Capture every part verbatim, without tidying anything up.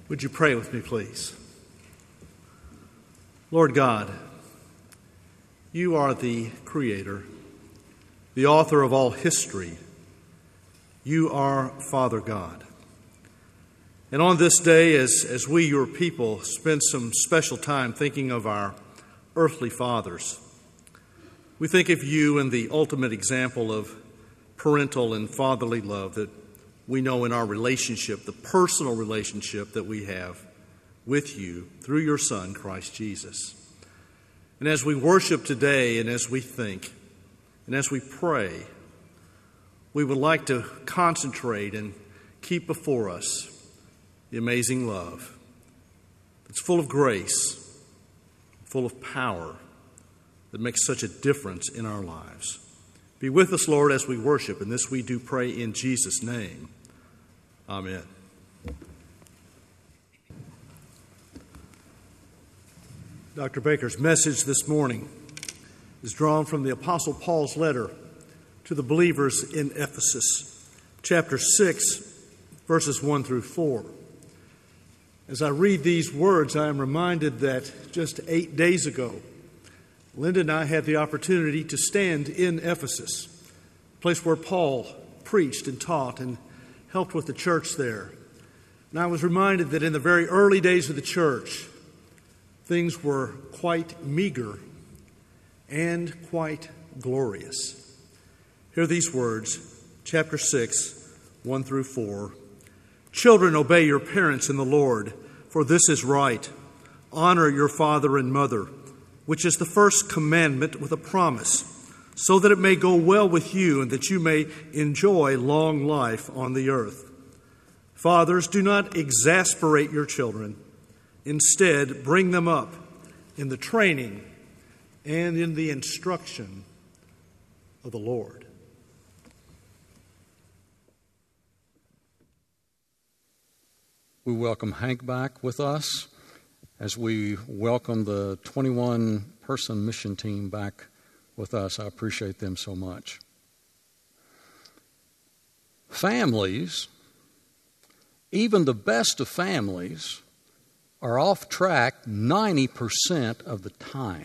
Would you pray with me, please? Lord God, you are the Creator, the author of all history. You are Father God. And on this day, as, as we, your people, spend some special time thinking of our earthly fathers, we think of you and the ultimate example of parental and fatherly love that we know in our relationship, the personal relationship that we have with you through your Son, Christ Jesus. And as we worship today and as we think and as we pray, we would like to concentrate and keep before us the amazing love that's full of grace, full of power, that makes such a difference in our lives. Be with us, Lord, as we worship, and this we do pray in Jesus' name. Amen. Doctor Baker's message this morning is drawn from the Apostle Paul's letter to the believers in Ephesus, chapter six, verses one through four. As I read these words, I am reminded that just eight days ago, Linda and I had the opportunity to stand in Ephesus, a place where Paul preached and taught and helped with the church there. And I was reminded that in the very early days of the church, things were quite meager and quite glorious. Hear these words, chapter six, one through four. Children, obey your parents in the Lord, for this is right. Honor your father and mother, which is the first commandment with a promise, so that it may go well with you and that you may enjoy long life on the earth. Fathers, do not exasperate your children. Instead, bring them up in the training and in the instruction of the Lord. We welcome Hank back with us as we welcome the twenty-one person mission team back with us. I appreciate them so much. Families, even the best of families, are off track ninety percent of the time.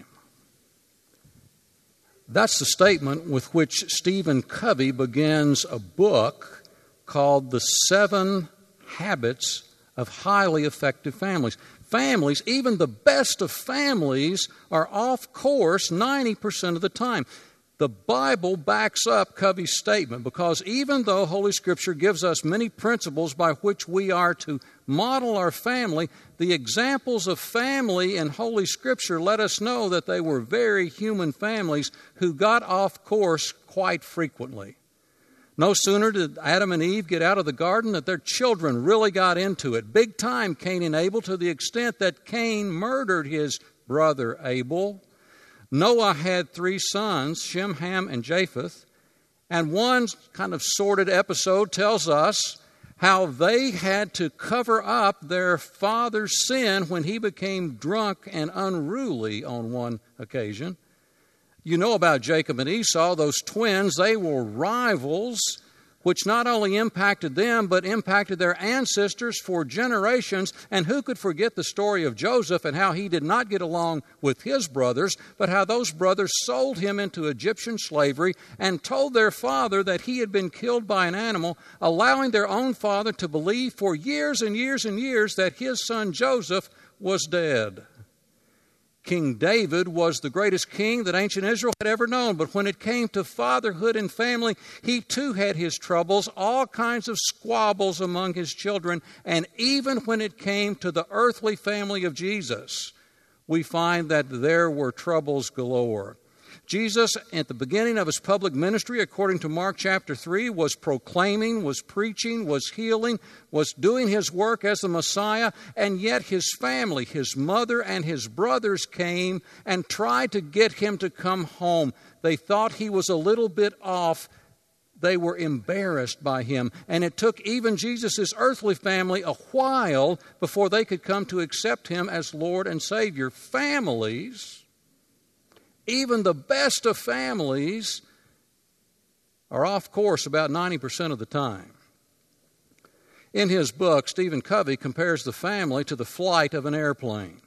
That's the statement with which Stephen Covey begins a book called The Seven Habits of Highly Effective Families. Families, even the best of families, are off course ninety percent of the time. The Bible backs up Covey's statement because even though Holy Scripture gives us many principles by which we are to model our family, the examples of family in Holy Scripture let us know that they were very human families who got off course quite frequently. No sooner did Adam and Eve get out of the garden that their children really got into it. Big time, Cain and Abel, to the extent that Cain murdered his brother Abel. Noah had three sons, Shem, Ham, and Japheth. And one kind of sordid episode tells us how they had to cover up their father's sin when he became drunk and unruly on one occasion. You know about Jacob and Esau, those twins. They were rivals, which not only impacted them, but impacted their ancestors for generations. And who could forget the story of Joseph and how he did not get along with his brothers, but how those brothers sold him into Egyptian slavery and told their father that he had been killed by an animal, allowing their own father to believe for years and years and years that his son Joseph was dead. King David was the greatest king that ancient Israel had ever known, but when it came to fatherhood and family, he too had his troubles, all kinds of squabbles among his children, and even when it came to the earthly family of Jesus, we find that there were troubles galore. Jesus, at the beginning of his public ministry, according to Mark chapter three, was proclaiming, was preaching, was healing, was doing his work as the Messiah, and yet his family, his mother and his brothers came and tried to get him to come home. They thought he was a little bit off. They were embarrassed by him. And it took even Jesus' earthly family a while before they could come to accept him as Lord and Savior. Families, even the best of families, are off course about ninety percent of the time. In his book, Stephen Covey compares the family to the flight of an airplane.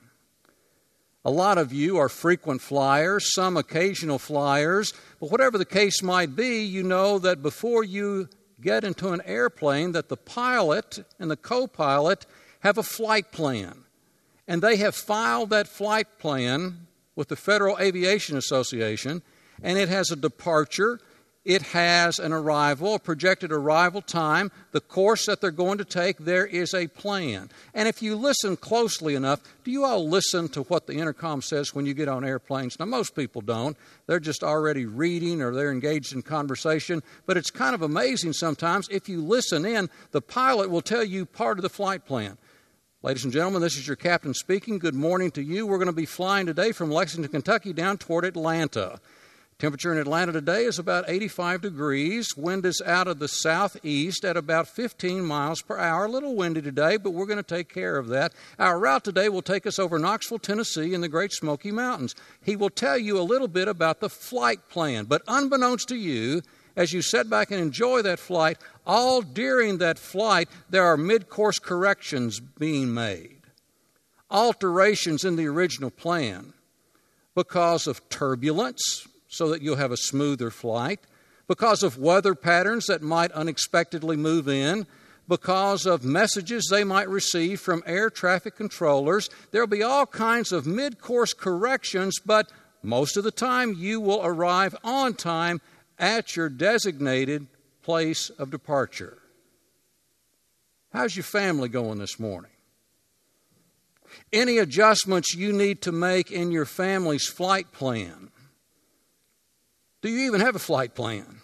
A lot of you are frequent flyers, some occasional flyers, but whatever the case might be, you know that before you get into an airplane, that the pilot and the co-pilot have a flight plan. And they have filed that flight plan with the Federal Aviation Association, and it has a departure, it has an arrival, a projected arrival time, the course that they're going to take. There is a plan. And if you listen closely enough, do you all listen to what the intercom says when you get on airplanes? Now, most people don't. They're just already reading or they're engaged in conversation. But it's kind of amazing sometimes. If you listen in, the pilot will tell you part of the flight plan. Ladies and gentlemen, this is your captain speaking. Good morning to you. We're going to be flying today from Lexington, Kentucky down toward Atlanta. Temperature in Atlanta today is about eighty-five degrees. Wind is out of the southeast at about fifteen miles per hour. A little windy today, but we're going to take care of that. Our route today will take us over Knoxville, Tennessee, and the Great Smoky Mountains. He will tell you a little bit about the flight plan, but unbeknownst to you, as you sit back and enjoy that flight, all during that flight, there are mid-course corrections being made, alterations in the original plan because of turbulence, so that you'll have a smoother flight, because of weather patterns that might unexpectedly move in, because of messages they might receive from air traffic controllers. There'll be all kinds of mid-course corrections, but most of the time you will arrive on time at your designated place of departure. How's your family going this morning? Any adjustments you need to make in your family's flight plan? Do you even have a flight plan?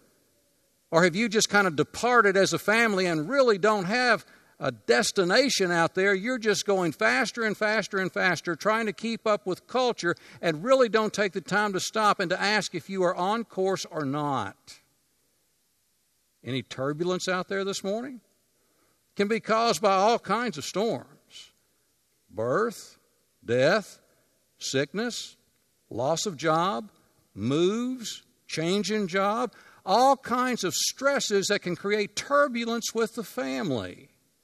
Or have you just kind of departed as a family and really don't have a destination out there? You're just going faster and faster and faster, trying to keep up with culture, and really don't take the time to stop and to ask if you are on course or not. Any turbulence out there this morning? Can be caused by all kinds of storms. Birth, death, sickness, loss of job, moves, change in job, all kinds of stresses that can create turbulence with the family.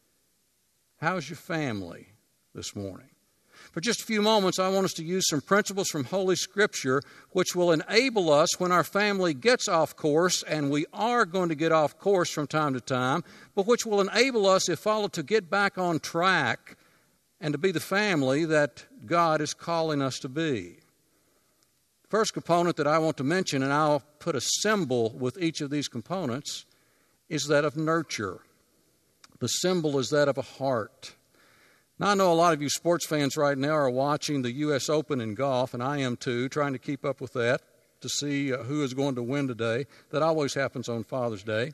How's your family this morning? For just a few moments, I want us to use some principles from Holy Scripture which will enable us when our family gets off course, and we are going to get off course from time to time, but which will enable us, if followed, to get back on track and to be the family that God is calling us to be. First component that I want to mention, and I'll put a symbol with each of these components, is that of nurture. The symbol is that of a heart. Now, I know a lot of you sports fans right now are watching the U S Open in golf, and I am too, trying to keep up with that to see uh, who is going to win today. That always happens on Father's Day.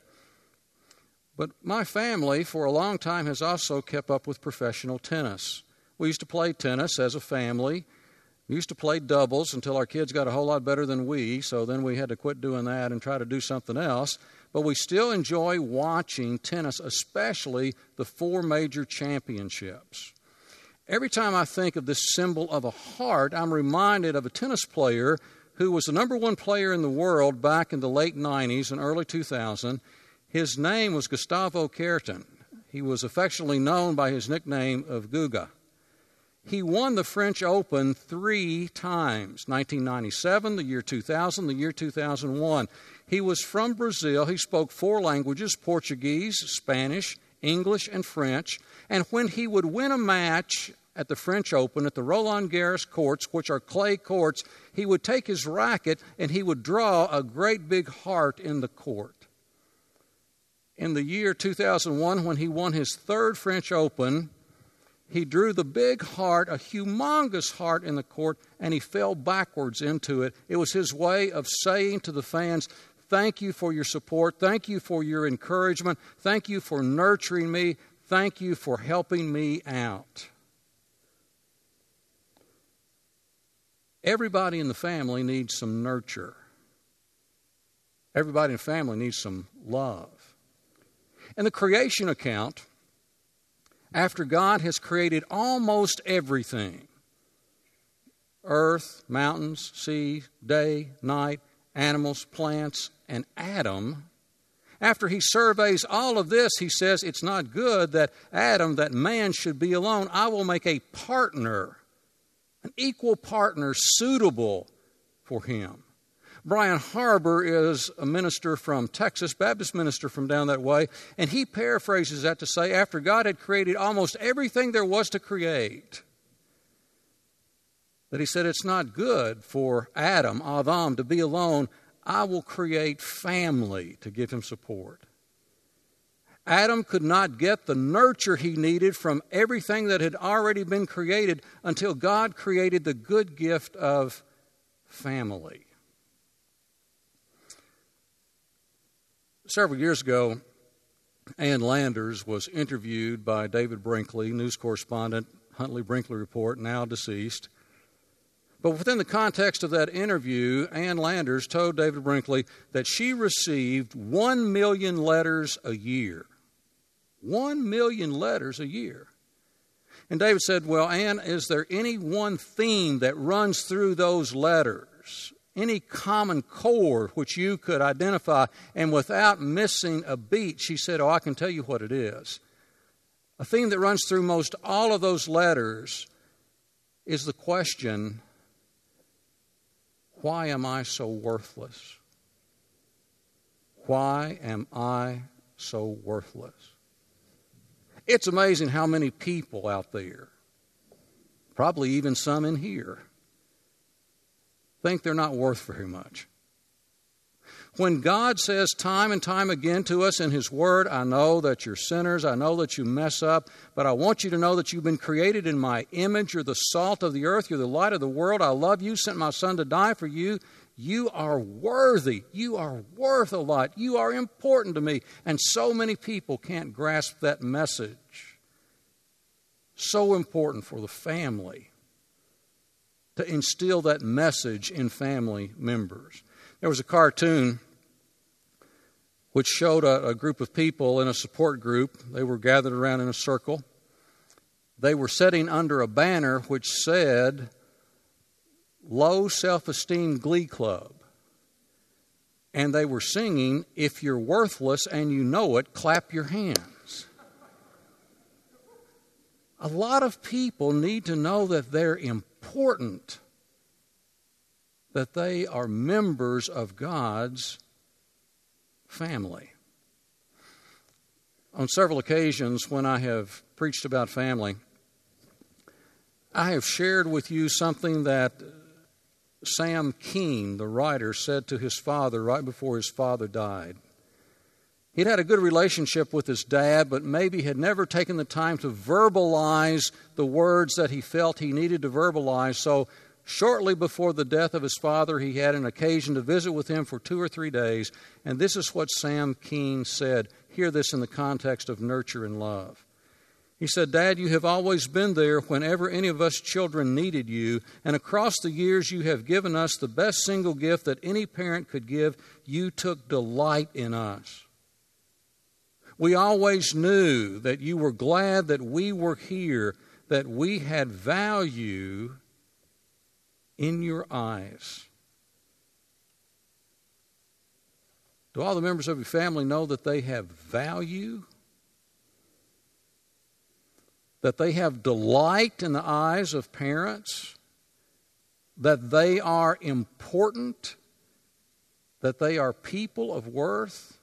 But my family, for a long time, has also kept up with professional tennis. We used to play tennis as a family. We used to play doubles until our kids got a whole lot better than we, so then we had to quit doing that and try to do something else. But we still enjoy watching tennis, especially the four major championships. Every time I think of this symbol of a heart, I'm reminded of a tennis player who was the number one player in the world back in the late nineties and early two thousand. His name was Gustavo Kuerten. He was affectionately known by his nickname of Guga. He won the French Open three times, nineteen ninety-seven, the year two thousand, the year two thousand one. He was from Brazil. He spoke four languages, Portuguese, Spanish, English, and French. And when he would win a match at the French Open, at the Roland Garros courts, which are clay courts, he would take his racket and he would draw a great big heart in the court. In the year two thousand one, when he won his third French Open, he drew the big heart, a humongous heart in the court, and he fell backwards into it. It was his way of saying to the fans, thank you for your support. Thank you for your encouragement. Thank you for nurturing me. Thank you for helping me out. Everybody in the family needs some nurture. Everybody in the family needs some love. In the creation account, after God has created almost everything, earth, mountains, sea, day, night, animals, plants, and Adam, after he surveys all of this, he says, it's not good that Adam, that man should be alone. I will make a partner, an equal partner suitable for him. Brian Harbour is a minister from Texas, Baptist minister from down that way, and he paraphrases that to say, after God had created almost everything there was to create, that he said, it's not good for Adam, Adam, to be alone. I will create family to give him support. Adam could not get the nurture he needed from everything that had already been created until God created the good gift of family. Several years ago, Ann Landers was interviewed by David Brinkley, news correspondent, Huntley Brinkley Report, now deceased. But within the context of that interview, Ann Landers told David Brinkley that she received one million letters a year. One million letters a year. And David said, well, Ann, is there any one theme that runs through those letters? Any common chord which you could identify? And without missing a beat, she said, oh, I can tell you what it is. A theme that runs through most all of those letters is the question, why am I so worthless? Why am I so worthless? It's amazing how many people out there, probably even some in here, think they're not worth very much. When God says time and time again to us in His Word, I know that you're sinners, I know that you mess up, but I want you to know that you've been created in my image. You're the salt of the earth, you're the light of the world. I love you, sent my Son to die for you. You are worthy. You are worth a lot. You are important to me. And so many people can't grasp that message. So important for the family to instill that message in family members. There was a cartoon which showed a, a group of people in a support group. They were gathered around in a circle. They were sitting under a banner which said, Low Self-Esteem Glee Club. And they were singing, if you're worthless and you know it, clap your hands. A lot of people need to know that they're important, that they are members of God's family. On several occasions when I have preached about family, I have shared with you something that Sam Keene, the writer, said to his father right before his father died. He'd had a good relationship with his dad, but maybe had never taken the time to verbalize the words that he felt he needed to verbalize. So shortly before the death of his father, he had an occasion to visit with him for two or three days. And this is what Sam Keene said. Hear this in the context of nurture and love. He said, Dad, you have always been there whenever any of us children needed you. And across the years, you have given us the best single gift that any parent could give. You took delight in us. We always knew that you were glad that we were here, that we had value in your eyes. Do all the members of your family know that they have value? That they have delight in the eyes of parents? That they are important? That they are people of worth?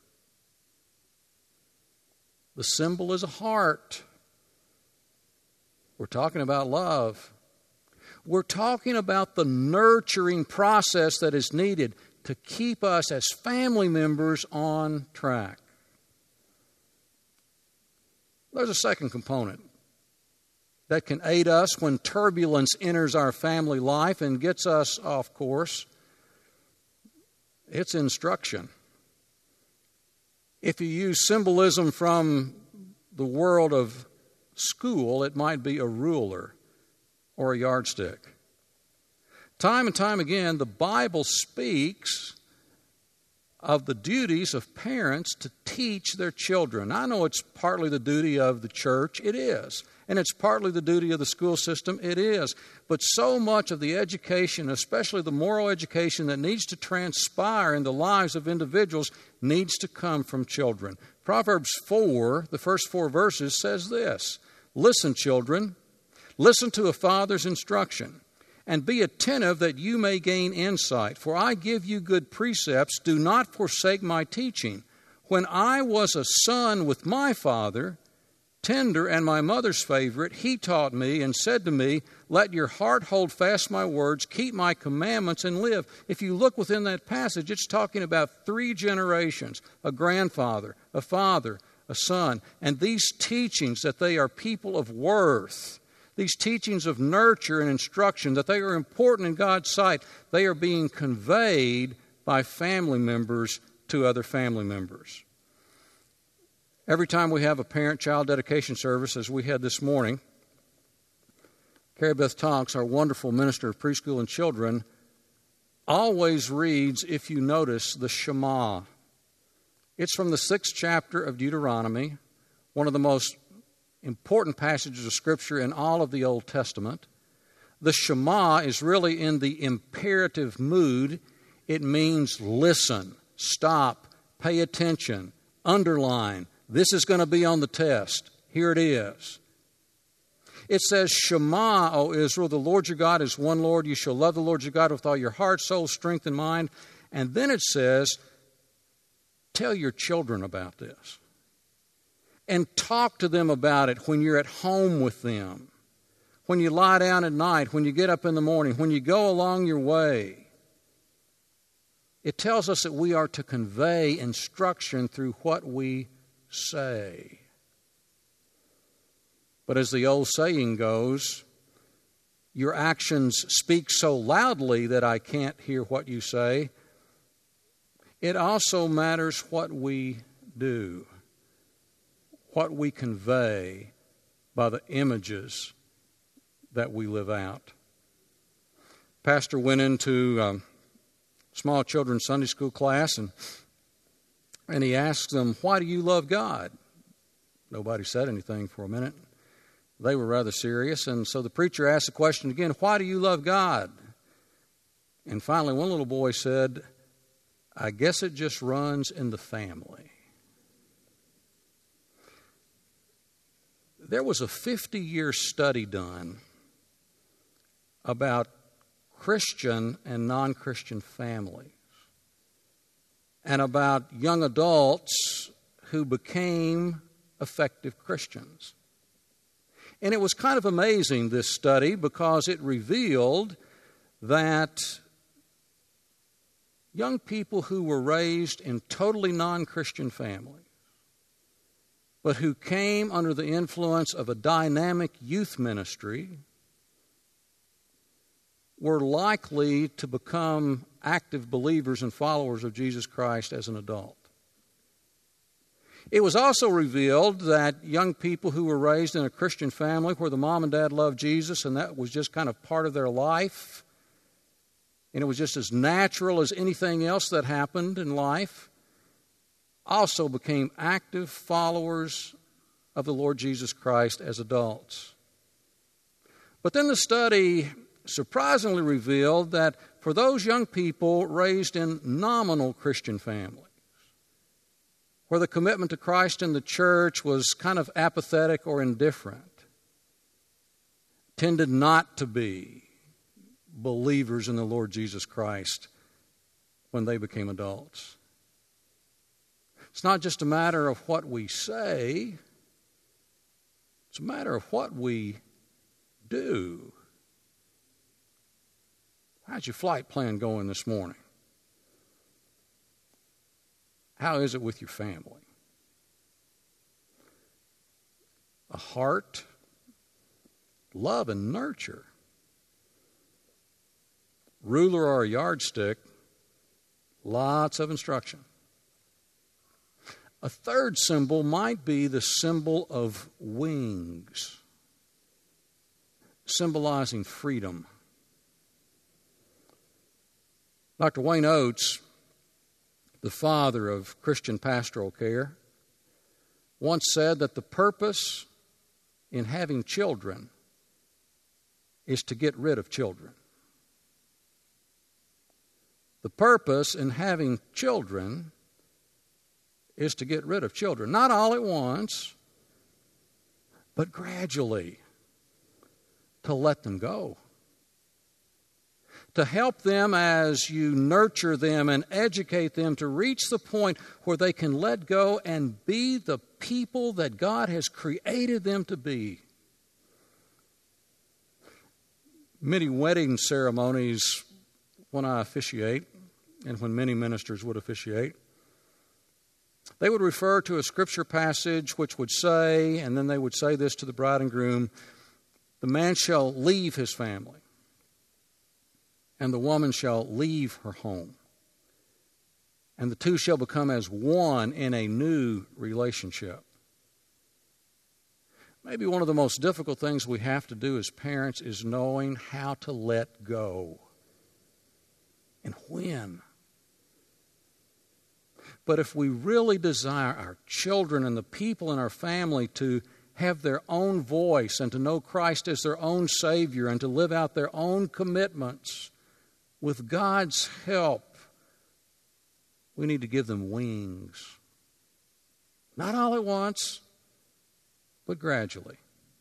The symbol is a heart. We're talking about love. We're talking about the nurturing process that is needed to keep us as family members on track. There's a second component that can aid us when turbulence enters our family life and gets us off course. It's instruction. If you use symbolism from the world of school, it might be a ruler or a yardstick. Time and time again, the Bible speaks of the duties of parents to teach their children. I know it's partly the duty of the church. It is. And it's partly the duty of the school system. It is. But so much of the education, especially the moral education that needs to transpire in the lives of individuals, needs to come from children. Proverbs four, the first four verses, says this: "Listen, children, listen to a father's instruction, and be attentive that you may gain insight. For I give you good precepts. Do not forsake my teaching. When I was a son with my father, tender and my mother's favorite, he taught me and said to me, let your heart hold fast my words, keep my commandments and live." If you look within that passage, it's talking about three generations: a grandfather, a father, a son. And these teachings that they are people of worth, these teachings of nurture and instruction, that they are important in God's sight, they are being conveyed by family members to other family members. Every time we have a parent-child dedication service, as we had this morning, Carrie Beth Tonks, our wonderful minister of preschool and children, always reads, if you notice, the Shema. It's from the sixth chapter of Deuteronomy, one of the most important passages of Scripture in all of the Old Testament. The Shema is really in the imperative mood. It means listen, stop, pay attention, underline. This is going to be on the test. Here it is. It says, Shema, O Israel, the Lord your God is one Lord. You shall love the Lord your God with all your heart, soul, strength, and mind. And then it says, tell your children about this. And talk to them about it when you're at home with them, when you lie down at night, when you get up in the morning, when you go along your way. It tells us that we are to convey instruction through what we say. But as the old saying goes, your actions speak so loudly that I can't hear what you say. It also matters what we do, what we convey by the images that we live out. Pastor went into um, small children's Sunday school class and and he asked them, why do you love God? Nobody said anything for a minute. They were rather serious, and so the preacher asked the question again, why do you love God? And finally one little boy said, I guess it just runs in the family. There was a fifty-year study done about Christian and non-Christian families and about young adults who became effective Christians. And it was kind of amazing, this study, because it revealed that young people who were raised in totally non-Christian families, but who came under the influence of a dynamic youth ministry, were likely to become active believers and followers of Jesus Christ as an adult. It was also revealed that young people who were raised in a Christian family where the mom and dad loved Jesus and that was just kind of part of their life, and it was just as natural as anything else that happened in life, also became active followers of the Lord Jesus Christ as adults. But then the study surprisingly revealed that for those young people raised in nominal Christian families, where the commitment to Christ and the church was kind of apathetic or indifferent, tended not to be believers in the Lord Jesus Christ when they became adults. It's not just a matter of what we say, it's a matter of what we do. How's your flight plan going this morning? How is it with your family? A heart, love, and nurture. Ruler or a yardstick, lots of instruction. A third symbol might be the symbol of wings, symbolizing freedom. Doctor Wayne Oates the father of Christian pastoral care, once said that the purpose in having children is to get rid of children. The purpose in having children is to get rid of children. Not all at once, but gradually to let them go. To help them as you nurture them and educate them to reach the point where they can let go and be the people that God has created them to be. Many wedding ceremonies, when I officiate, and when many ministers would officiate, they would refer to a scripture passage which would say, and then they would say this to the bride and groom, the man shall leave his family, and the woman shall leave her home, and the two shall become as one in a new relationship. Maybe one of the most difficult things we have to do as parents is knowing how to let go and when. But if we really desire our children and the people in our family to have their own voice and to know Christ as their own Savior and to live out their own commitments, with God's help, we need to give them wings. Not all at once, but gradually.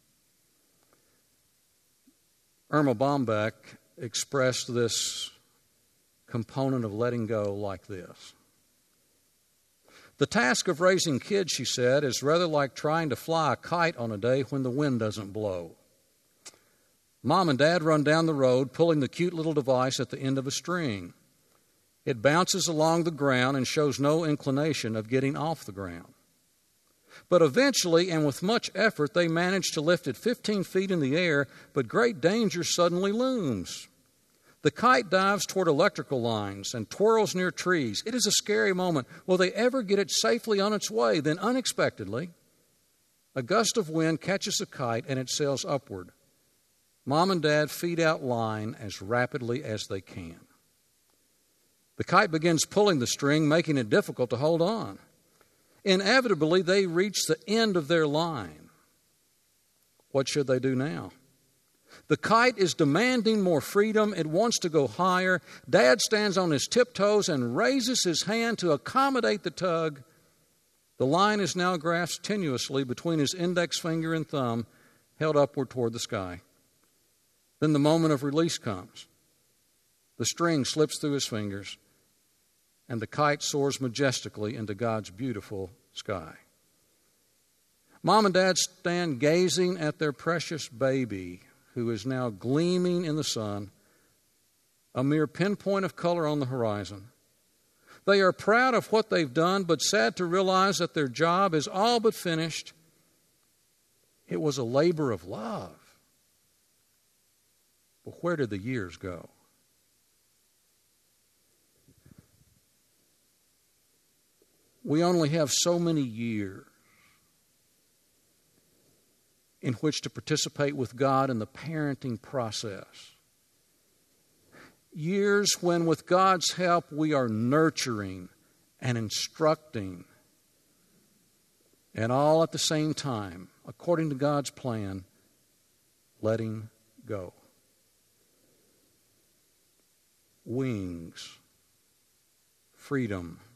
Irma Bombeck expressed this component of letting go like this. The task of raising kids, she said, is rather like trying to fly a kite on a day when the wind doesn't blow. Mom and Dad run down the road pulling the cute little device at the end of a string. It bounces along the ground and shows no inclination of getting off the ground. But eventually, and with much effort, they manage to lift it fifteen feet in the air, but great danger suddenly looms. The kite dives toward electrical lines and twirls near trees. It is a scary moment. Will they ever get it safely on its way? Then unexpectedly, a gust of wind catches the kite and it sails upward. Mom and Dad feed out line as rapidly as they can. The kite begins pulling the string, making it difficult to hold on. Inevitably, they reach the end of their line. What should they do now? The kite is demanding more freedom. It wants to go higher. Dad stands on his tiptoes and raises his hand to accommodate the tug. The line is now grasped tenuously between his index finger and thumb, held upward toward the sky. Then the moment of release comes. The string slips through his fingers, and the kite soars majestically into God's beautiful sky. Mom and Dad stand gazing at their precious baby, who is now gleaming in the sun, a mere pinpoint of color on the horizon. They are proud of what they've done, but sad to realize that their job is all but finished. It was a labor of love. But where did the years go? We only have so many years in which to participate with God in the parenting process. Years when, with God's help, we are nurturing and instructing, and all at the same time, according to God's plan, letting go. Wings, freedom,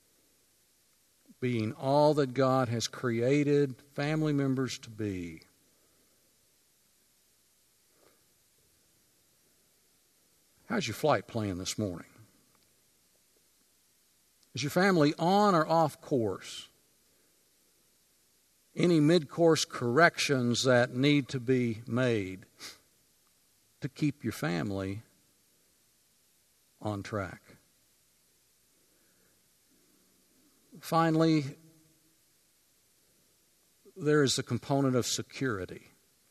being all that God has created family members to be. How's your flight plan this morning? Is your family on or off course? Any mid-course corrections that need to be made to keep your family on track? Finally, there is a component of security,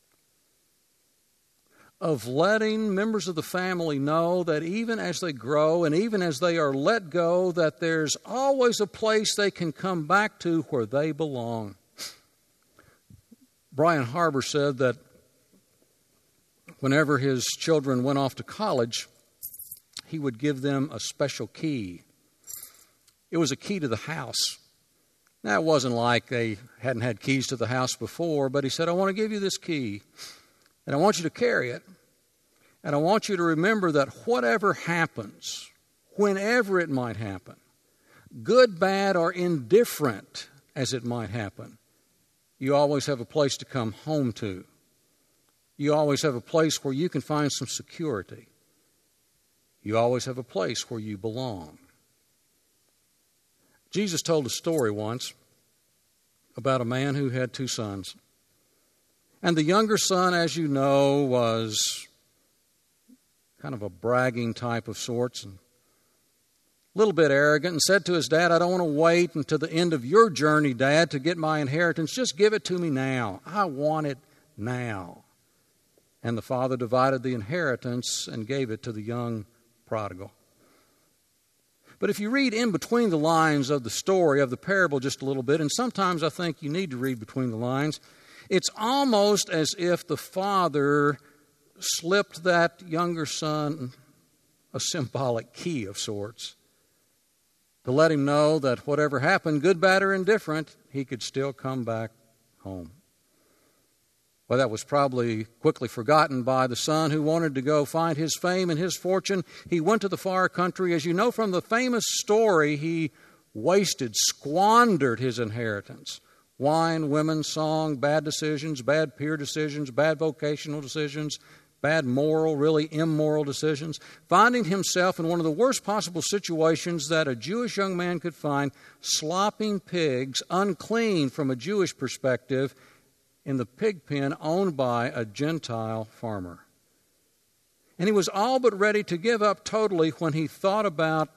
of letting members of the family know that even as they grow and even as they are let go, that there's always a place they can come back to where they belong. Brian Harbour said that whenever his children went off to college, he would give them a special key. It was a key to the house. Now, it wasn't like they hadn't had keys to the house before, but he said, I want to give you this key, and I want you to carry it, and I want you to remember that whatever happens, whenever it might happen, good, bad, or indifferent as it might happen, you always have a place to come home to. You always have a place where you can find some security. You always have a place where you belong. Jesus told a story once about a man who had two sons. And the younger son, as you know, was kind of a bragging type of sorts and a little bit arrogant, and said to his dad, I don't want to wait until the end of your journey, Dad, to get my inheritance. Just give it to me now. I want it now. And the father divided the inheritance and gave it to the young prodigal. But if you read in between the lines of the story, of the parable just a little bit, and sometimes I think you need to read between the lines, it's almost as if the father slipped that younger son a symbolic key of sorts to let him know that whatever happened, good, bad, or indifferent, he could still come back home. Well, that was probably quickly forgotten by the son who wanted to go find his fame and his fortune. He went to the far country. As you know from the famous story, he wasted, squandered his inheritance. Wine, women, song, bad decisions, bad peer decisions, bad vocational decisions, bad moral, really immoral decisions, finding himself in one of the worst possible situations that a Jewish young man could find, slopping pigs, unclean from a Jewish perspective, in the pig pen owned by a Gentile farmer. And he was all but ready to give up totally when he thought about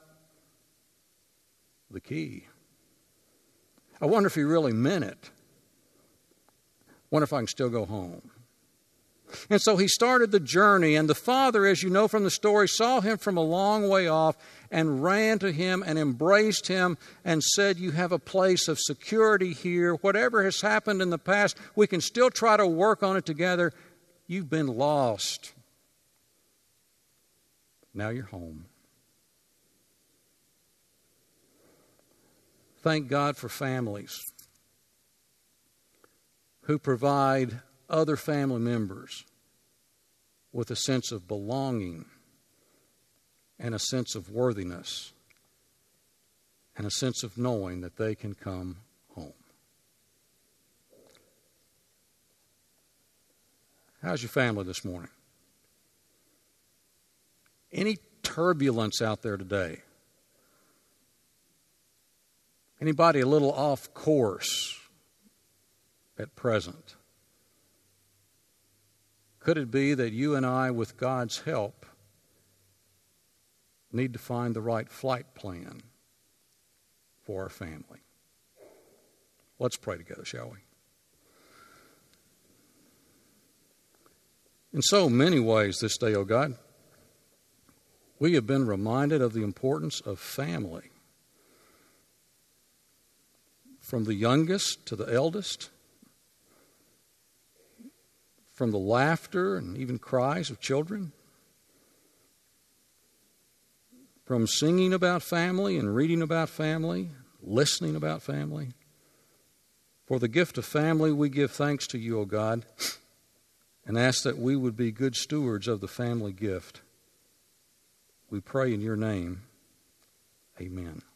the key. I wonder if he really meant it. I wonder if I can still go home. And so he started the journey, and the father, as you know from the story, saw him from a long way off and ran to him and embraced him and said, you have a place of security here. Whatever has happened in the past, we can still try to work on it together. You've been lost. Now you're home. Thank God for families who provide other family members with a sense of belonging and a sense of worthiness and a sense of knowing that they can come home. How's your family this morning? Any turbulence out there today? Anybody a little off course at present? Could it be that you and I, with God's help, need to find the right flight plan for our family? Let's pray together, shall we? In so many ways this day, O God, we have been reminded of the importance of family. From the youngest to the eldest, from the laughter and even cries of children, from singing about family and reading about family, listening about family. For the gift of family, we give thanks to you, O God, and ask that we would be good stewards of the family gift. We pray in your name. Amen.